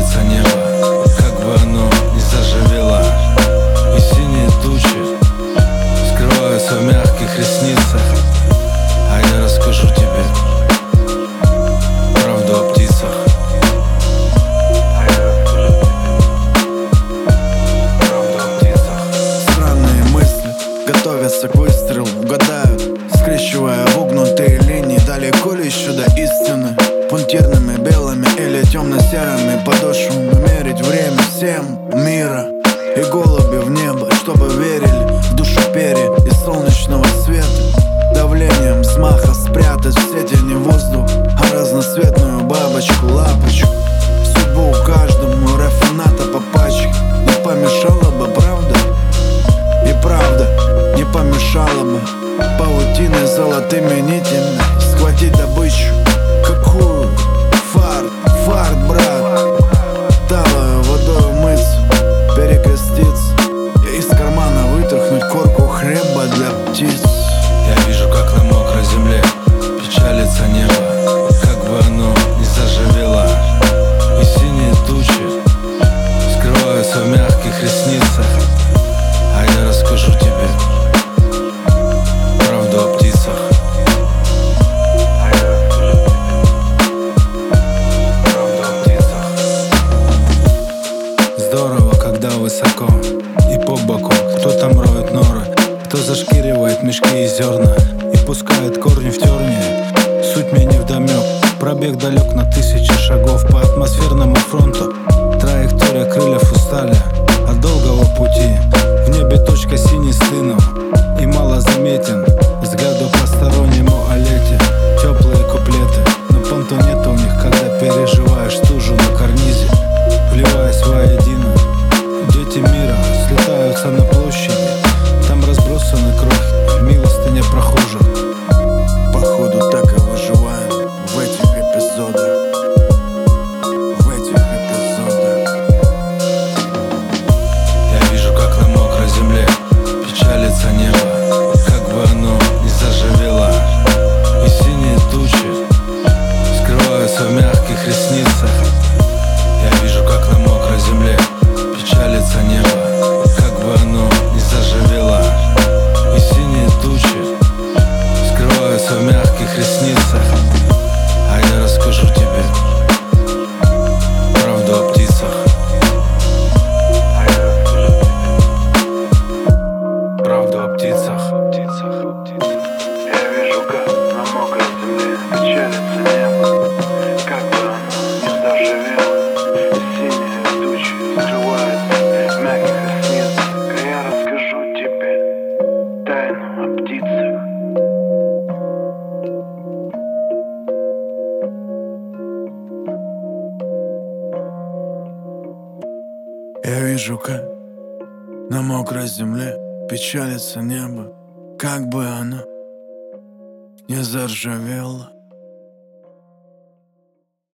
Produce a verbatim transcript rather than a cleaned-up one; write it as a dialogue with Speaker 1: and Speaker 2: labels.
Speaker 1: печалится небо, как бы оно не заживело. И синие тучи скрываются в мягких ресницах. А я расскажу тебе правду о птицах. А я расскажу тебе правду о птицах.
Speaker 2: Странные мысли готовятся к выстрелу, угадают, скрещивая вогнутые линии. Далеко ли еще до истины? Пунктирными белыми или темно-серыми подошвами мерить время всем мира. И голуби в небо, чтобы верили в душу перья и солнечного света. Давлением взмаха спрятать все тени в воздух, а разноцветную бабочку-лапочку. Судьбу каждому рафината по пачке не помешала бы правда. И правда не помешала бы паутиной золотыми нитями схватить добычу. Какую? Фарт, фарт, брат. Талою водой умыться, перекреститься и из кармана вытряхнуть корку хлеба для птиц.
Speaker 1: Я вижу, как на мокрой земле печалится небо, как бы оно не заживело. И синие тучи скрываются в мягких ресницах. А я расскажу тебе правду о птицах. А я расскажу тебе правду о птицах. Здорово, когда высоко и по боку. Кто там роет норы, кто зашкиривает мешки и зерна и пускает корни в тернии. Суть мне не вдомек. Пробег далек на тысячи шагов по атмосферному фронту. Траектория крыльев устали от долгого пути. В небе точка синий стынул и мало заметен взгляду постороннему о лете. Теплые куплеты, но понту нет у них, когда переживаешь стужу на карнизе. Вливаясь воедино, дети мира слетаются на площади. Там разбросаны крохи, милостыня прохожих.
Speaker 2: Походу так и выживаем в этих эпизодах. В этих эпизодах.
Speaker 1: Я вижу, как на мокрой земле печалится небо, как бы оно не заживело. И синие тучи скрываются в мягких ресницах. Я вижу, как на мокрой земле печалится небо, как бы оно не заживело. И синие тучи скрываются в мягких ресницах. А я расскажу тебе правду о птицах. А я расскажу тебе правду о птицах.
Speaker 2: Я вижу, как на мокрой земле печалится небо, как бы оно не заживело. Синие тучи скрываются в мягких ресницах. А я расскажу тебе тайну о птицах. Я вижу, как на мокрой земле печалится небо, как бы оно не заржавело.